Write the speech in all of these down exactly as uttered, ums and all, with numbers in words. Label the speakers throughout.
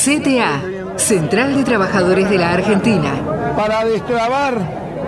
Speaker 1: C T A, Central de Trabajadores de la Argentina.
Speaker 2: Para destrabar,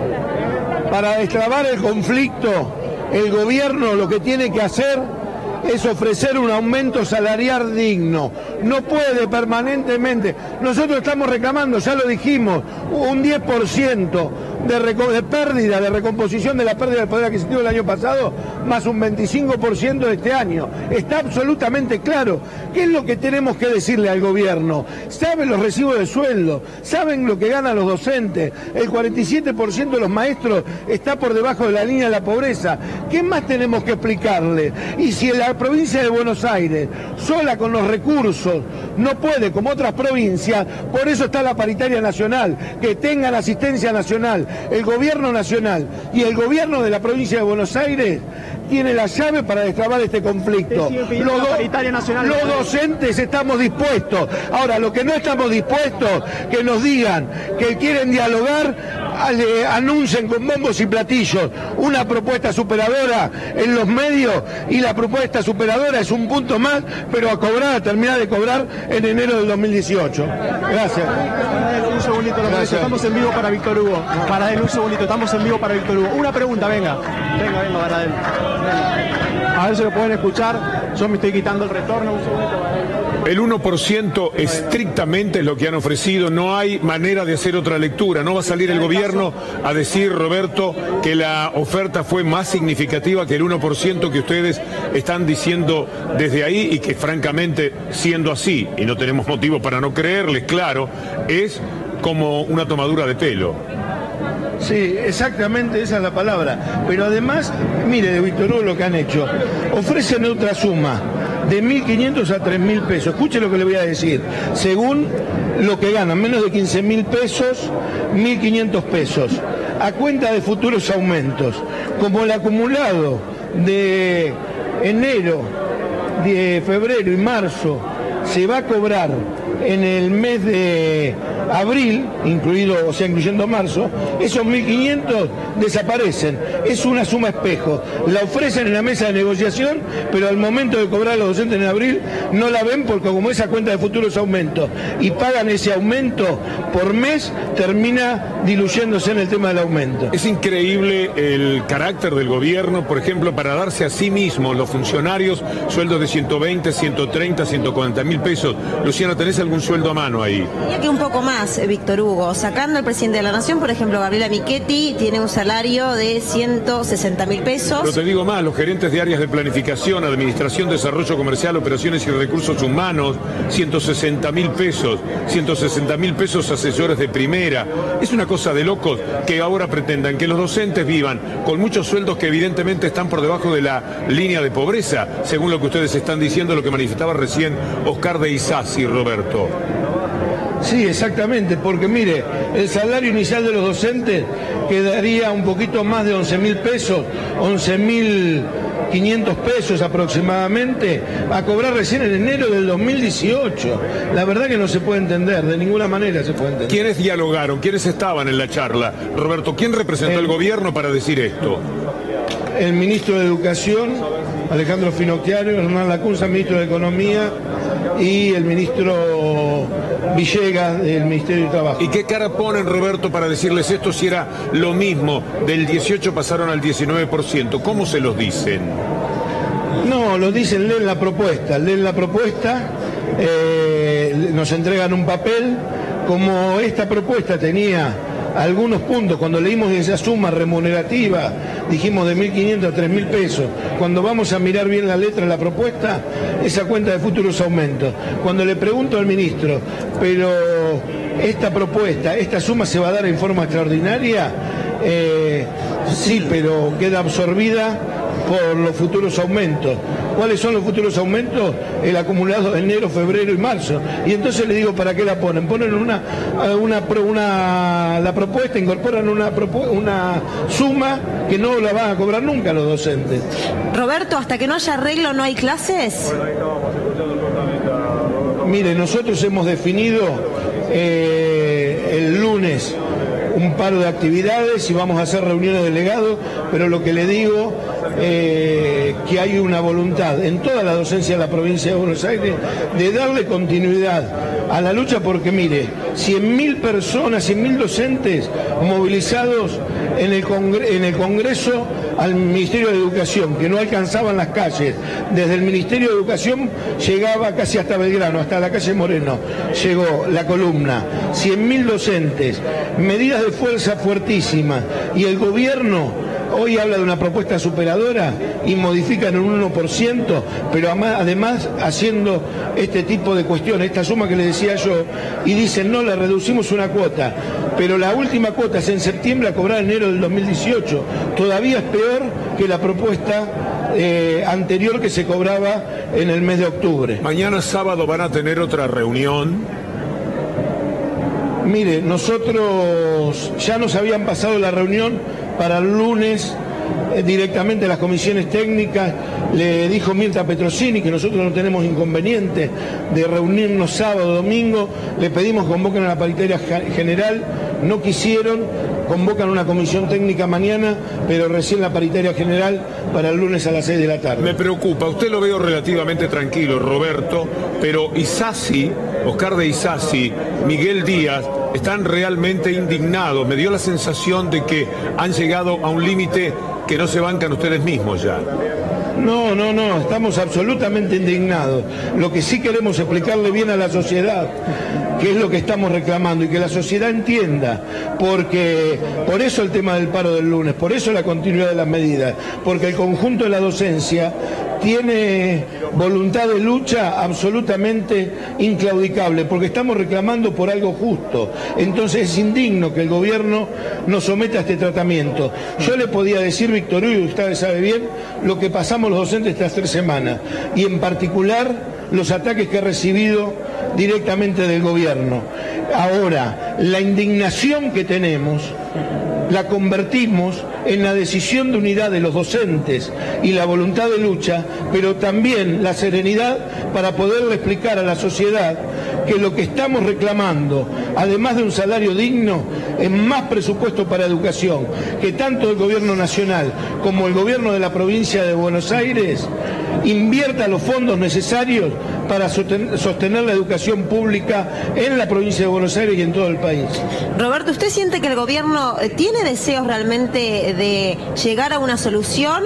Speaker 2: para destrabar el conflicto, el gobierno lo que tiene que hacer es ofrecer un aumento salarial digno. No puede permanentemente. Nosotros estamos reclamando, ya lo dijimos, un diez por ciento de, de pérdida, de recomposición de la pérdida del poder adquisitivo del año pasado, más un veinticinco por ciento de este año. Está absolutamente claro. ¿Qué es lo que tenemos que decirle al gobierno? Saben los recibos de sueldo, saben lo que ganan los docentes, el cuarenta y siete por ciento de los maestros está por debajo de la línea de la pobreza. ¿Qué más tenemos que explicarle? Y si la provincia de Buenos Aires, sola con los recursos, no puede, como otras provincias, por eso está la paritaria nacional, que tengan asistencia nacional. El gobierno nacional y el gobierno de la provincia de Buenos Aires tiene la llave para destrabar este conflicto. Los, do los docentes estamos dispuestos. Ahora, lo que no estamos dispuestos, que nos digan que quieren dialogar, le anuncien con bombos y platillos una propuesta superadora en los medios, y la propuesta superadora es un punto más, pero a cobrar, a terminar de cobrar en enero del dos mil dieciocho. Gracias.
Speaker 3: Un segundito, Gracias. Estamos en vivo para Víctor Hugo. Para él, un segundito, estamos en vivo para Víctor Hugo. Una pregunta, venga. Venga, venga, para él. Venga. A ver si lo pueden escuchar. Yo me estoy quitando el retorno. Un segundito para él.
Speaker 4: El uno por ciento estrictamente es lo que han ofrecido, no hay manera de hacer otra lectura, no va a salir el gobierno a decir, Roberto, que la oferta fue más significativa que el uno por ciento que ustedes están diciendo desde ahí, y que francamente, siendo así, y no tenemos motivo para no creerles, claro, es como una tomadura de pelo.
Speaker 2: Sí, exactamente, esa es la palabra. Pero además, mire, de Víctor Hugo lo que han hecho, ofrecen otra suma de mil quinientos a tres mil pesos. Escuche lo que le voy a decir. Según lo que ganan, menos de quince mil pesos, mil quinientos pesos. A cuenta de futuros aumentos. Como el acumulado de enero, de febrero y marzo se va a cobrar en el mes de abril, incluido, o sea, incluyendo marzo, esos mil quinientos desaparecen. Es una suma espejo. La ofrecen en la mesa de negociación, pero al momento de cobrar a los docentes en abril no la ven, porque como esa cuenta de futuros aumentos y pagan ese aumento por mes, termina diluyéndose en el tema del aumento.
Speaker 4: Es increíble el carácter del gobierno, por ejemplo, para darse a sí mismos, los funcionarios, sueldos de ciento veinte, ciento treinta, ciento cuarenta mil pesos. Luciano, ¿tenés algún sueldo a mano ahí?
Speaker 5: Diría que un poco más, Víctor Hugo. Sacando al presidente de la Nación, por ejemplo, Gabriela Michetti tiene un salario de ciento sesenta mil pesos.
Speaker 4: Pero te digo más, los gerentes de áreas de planificación, administración, desarrollo comercial, operaciones y recursos humanos, ciento sesenta mil pesos, ciento sesenta mil pesos asesores de primera. Es una cosa de locos que ahora pretendan que los docentes vivan con muchos sueldos que evidentemente están por debajo de la línea de pobreza, según lo que ustedes están diciendo, lo que manifestaba recién Oscar de Isasi, Roberto.
Speaker 2: Sí, exactamente, porque mire, el salario inicial de los docentes quedaría un poquito más de once mil pesos, once mil quinientos pesos aproximadamente, a cobrar recién en enero del dos mil dieciocho. La verdad que no se puede entender, de ninguna manera se puede entender.
Speaker 4: ¿Quiénes dialogaron? ¿Quiénes estaban en la charla? Roberto, ¿quién representó al gobierno para decir esto?
Speaker 2: El ministro de Educación, Alejandro Finocchiaro, Hernán Lacunza, ministro de Economía, y el ministro Villegas del Ministerio de Trabajo.
Speaker 4: ¿Y qué cara ponen, Roberto, para decirles esto si era lo mismo? Del dieciocho pasaron al diecinueve por ciento. ¿Cómo se los dicen?
Speaker 2: No, lo dicen, leen la propuesta, leen la propuesta, eh, nos entregan un papel. Como esta propuesta tenía algunos puntos, cuando leímos esa suma remunerativa, dijimos de mil quinientos a tres mil pesos. Cuando vamos a mirar bien la letra de la propuesta, esa cuenta de futuros aumentos. Cuando le pregunto al ministro, pero esta propuesta, esta suma se va a dar en forma extraordinaria, eh, sí, pero queda absorbida por los futuros aumentos. ¿Cuáles son los futuros aumentos? El acumulado de enero, febrero y marzo. Y entonces le digo, ¿para qué la ponen? Ponen una, una, una la propuesta, incorporan una, una suma que no la van a cobrar nunca los docentes.
Speaker 5: Roberto, hasta que no haya arreglo, ¿no hay clases?
Speaker 2: Mire, nosotros hemos definido eh, el lunes un paro de actividades y vamos a hacer reuniones de delegados, pero lo que le digo, eh, que hay una voluntad en toda la docencia de la provincia de Buenos Aires de darle continuidad a la lucha, porque mire, cien mil personas, cien mil docentes movilizados en el, Congre- en el Congreso al Ministerio de Educación, que no alcanzaban las calles. Desde el Ministerio de Educación llegaba casi hasta Belgrano, hasta la calle Moreno, llegó la columna. cien mil docentes, medidas de fuerza fuertísimas, y el gobierno hoy habla de una propuesta superadora y modifican en un uno por ciento, pero además haciendo este tipo de cuestiones, esta suma que le decía yo, y dicen, no, le reducimos una cuota, pero la última cuota es en septiembre a cobrar en enero del dos mil dieciocho, todavía es peor que la propuesta eh, anterior que se cobraba en el mes de octubre.
Speaker 4: Mañana sábado van a tener otra reunión.
Speaker 2: Mire, nosotros ya nos habían pasado la reunión para el lunes, eh, directamente a las comisiones técnicas. Le dijo Mirta Petrosini que nosotros no tenemos inconveniente de reunirnos sábado, domingo. Le pedimos que convoquen a la paritaria general, no quisieron, convocan una comisión técnica mañana, pero recién la paritaria general para el lunes a las seis de la tarde.
Speaker 4: Me preocupa, usted lo veo relativamente tranquilo, Roberto, pero Isasi, Oscar de Isasi, Miguel Díaz, están realmente indignados. Me dio la sensación de que han llegado a un límite que no se bancan ustedes mismos ya.
Speaker 2: No, no, no, estamos absolutamente indignados. Lo que sí queremos explicarle bien a la sociedad, que es lo que estamos reclamando, y que la sociedad entienda, porque por eso el tema del paro del lunes, por eso la continuidad de las medidas, porque el conjunto de la docencia tiene voluntad de lucha absolutamente inclaudicable, porque estamos reclamando por algo justo. Entonces es indigno que el gobierno nos someta a este tratamiento. Yo le podía decir, Víctor Hugo, usted sabe bien lo que pasamos los docentes estas tres semanas, y en particular los ataques que he recibido directamente del gobierno. Ahora, la indignación que tenemos la convertimos en la decisión de unidad de los docentes y la voluntad de lucha, pero también la serenidad para poderle explicar a la sociedad que lo que estamos reclamando, además de un salario digno, es más presupuesto para educación, que tanto el gobierno nacional como el gobierno de la provincia de Buenos Aires invierta los fondos necesarios para sostener la educación pública en la provincia de Buenos Aires y en todo el país.
Speaker 5: Roberto, ¿usted siente que el gobierno tiene deseos realmente de llegar a una solución?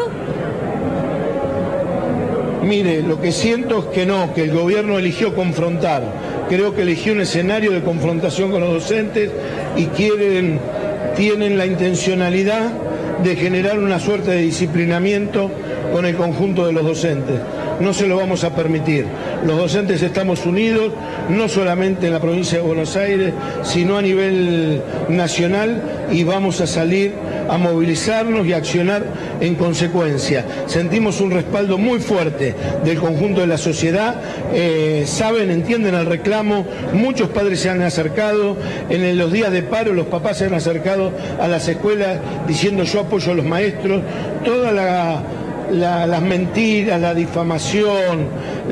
Speaker 2: Mire, lo que siento es que no, que el gobierno eligió confrontar. Creo que eligió un escenario de confrontación con los docentes y quieren, tienen la intencionalidad de generar una suerte de disciplinamiento con el conjunto de los docentes. No se lo vamos a permitir. Los docentes estamos unidos, no solamente en la provincia de Buenos Aires, sino a nivel nacional, y vamos a salir a movilizarnos y a accionar en consecuencia. Sentimos un respaldo muy fuerte del conjunto de la sociedad, eh, saben, entienden el reclamo, muchos padres se han acercado, en los días de paro los papás se han acercado a las escuelas diciendo yo apoyo a los maestros, toda la... La, las mentiras, la difamación,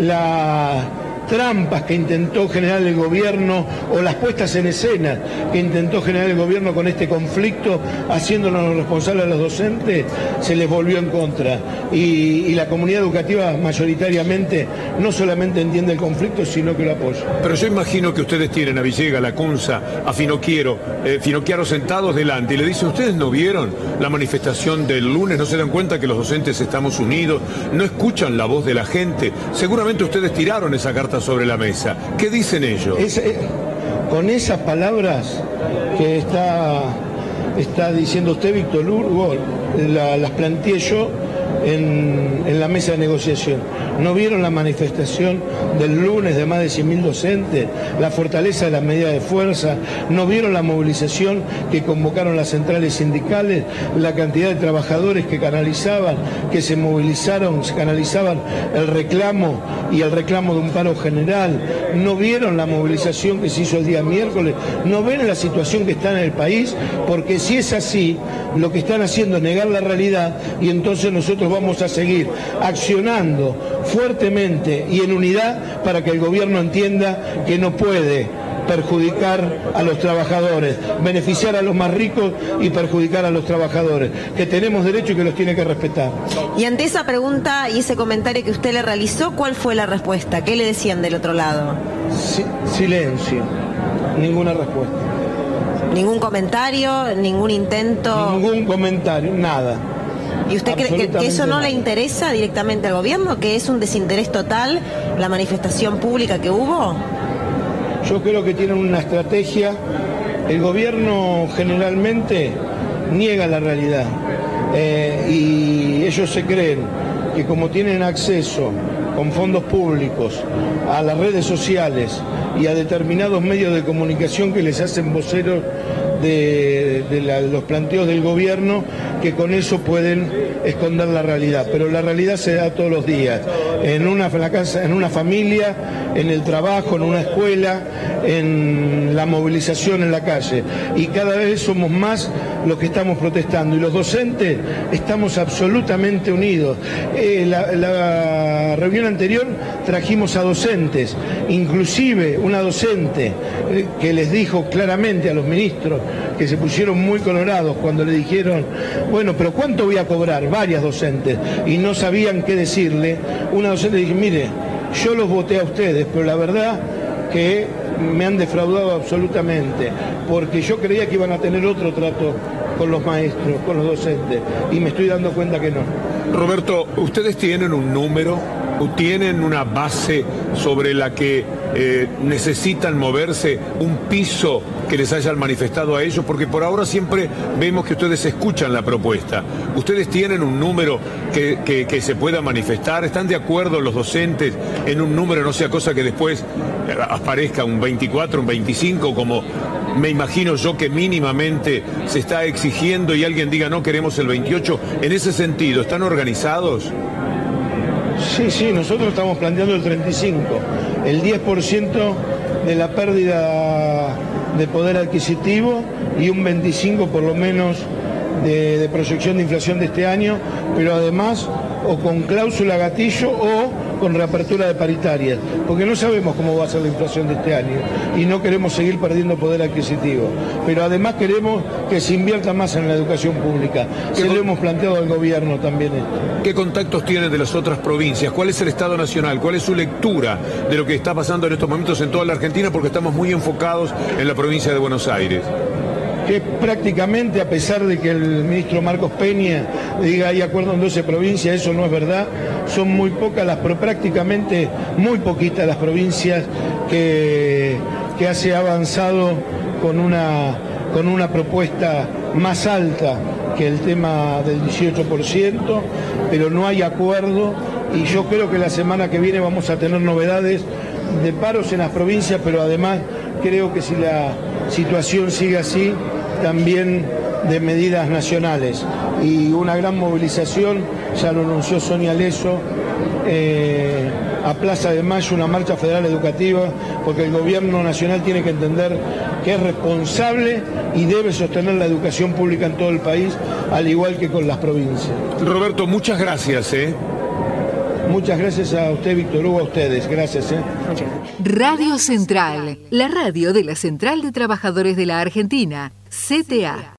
Speaker 2: las trampas que intentó generar el gobierno, o las puestas en escena que intentó generar el gobierno con este conflicto, haciéndonos responsables a los docentes, se les volvió en contra. Y, y la comunidad educativa mayoritariamente no solamente entiende el conflicto, sino que lo apoya.
Speaker 4: Pero yo imagino que ustedes tienen a Villegas, a Lacunza, a Finocchiaro, eh, Finocchiaro sentados delante y le dicen, ¿ustedes no vieron la manifestación del lunes? ¿No se dan cuenta que los docentes estamos unidos? ¿No escuchan la voz de la gente? Seguramente ustedes tiraron esa carta sobre la mesa. ¿Qué dicen ellos?
Speaker 2: Es, eh, con esas palabras que está, está diciendo usted, Víctor Hugo, la, las planteé yo en, en la mesa de negociación. ¿No vieron la manifestación del lunes de más de cien mil docentes? La fortaleza de las medidas de fuerza. ¿No vieron la movilización que convocaron las centrales sindicales? La cantidad de trabajadores que canalizaban, que se movilizaron, se canalizaban el reclamo y el reclamo de un paro general. ¿No vieron la movilización que se hizo el día miércoles? ¿No ven la situación que está en el país? Porque si es así, lo que están haciendo es negar la realidad, y entonces nosotros vamos a seguir accionando fuertemente y en unidad para que el gobierno entienda que no puede perjudicar a los trabajadores, beneficiar a los más ricos y perjudicar a los trabajadores, que tenemos derecho y que los tiene que respetar.
Speaker 5: Y ante esa pregunta y ese comentario que usted le realizó, ¿cuál fue la respuesta? ¿Qué le decían del otro lado?
Speaker 2: Si, silencio, ninguna respuesta.
Speaker 5: ¿Ningún comentario, ningún intento?
Speaker 2: Ningún comentario, nada.
Speaker 5: ¿Y usted cree que, que eso no nada. le interesa directamente al gobierno? ¿Que es un desinterés total la manifestación pública que hubo?
Speaker 2: Yo creo que tienen una estrategia. El gobierno generalmente niega la realidad eh, y ellos se creen que como tienen acceso con fondos públicos a las redes sociales y a determinados medios de comunicación que les hacen voceros de, de la, los planteos del gobierno, que con eso pueden esconder la realidad. Pero la realidad se da todos los días, en una, en la casa, en una familia, en el trabajo, en una escuela, en la movilización en la calle. Y cada vez somos más los que estamos protestando. Y los docentes estamos absolutamente unidos. Eh, la, la reunión anterior trajimos a docentes, inclusive una docente eh, que les dijo claramente a los ministros, que se pusieron muy colorados cuando le dijeron, bueno, pero ¿cuánto voy a cobrar? Varias docentes, y no sabían qué decirle. Una docente dijo, mire, yo los voté a ustedes, pero la verdad que me han defraudado absolutamente, porque yo creía que iban a tener otro trato con los maestros, con los docentes, y me estoy dando cuenta que no.
Speaker 4: Roberto, ¿ustedes tienen un número? ¿Tienen una base sobre la que eh, necesitan moverse, un piso que les hayan manifestado a ellos? Porque por ahora siempre vemos que ustedes escuchan la propuesta. ¿Ustedes tienen un número que, que, que se pueda manifestar? ¿Están de acuerdo los docentes en un número, no sea cosa que después aparezca un veinticuatro, un veinticinco, como me imagino yo que mínimamente se está exigiendo, y alguien diga no queremos el veintiocho? En ese sentido, ¿están organizados?
Speaker 2: Sí, sí, nosotros estamos planteando el treinta y cinco, el diez por ciento de la pérdida de poder adquisitivo y un veinticinco por lo menos de, de proyección de inflación de este año, pero además o con cláusula gatillo o con reapertura de paritarias, porque no sabemos cómo va a ser la inflación de este año y no queremos seguir perdiendo poder adquisitivo, pero además queremos que se invierta más en la educación pública. Se lo hemos planteado al gobierno también esto.
Speaker 4: ¿Qué contactos tienen de las otras provincias? ¿Cuál es el Estado Nacional? ¿Cuál es su lectura de lo que está pasando en estos momentos en toda la Argentina? Porque estamos muy enfocados en la provincia de Buenos Aires.
Speaker 2: Que prácticamente, a pesar de que el ministro Marcos Peña diga hay acuerdo en doce provincias, eso no es verdad. Son muy pocas las, pero prácticamente muy poquitas las provincias que, que hace avanzado con una, con una propuesta más alta que el tema del dieciocho por ciento, pero no hay acuerdo, y yo creo que la semana que viene vamos a tener novedades de paros en las provincias, pero además creo que si la situación sigue así, también de medidas nacionales y una gran movilización, ya lo anunció Sonia Leso, eh, a Plaza de Mayo, una marcha federal educativa, porque el gobierno nacional tiene que entender que es responsable y debe sostener la educación pública en todo el país, al igual que con las provincias.
Speaker 4: Roberto, muchas gracias, ¿eh?
Speaker 2: Muchas gracias a usted, Víctor Hugo, a ustedes. Gracias, ¿eh?
Speaker 1: Radio Central, la radio de la Central de Trabajadores de la Argentina, C T A.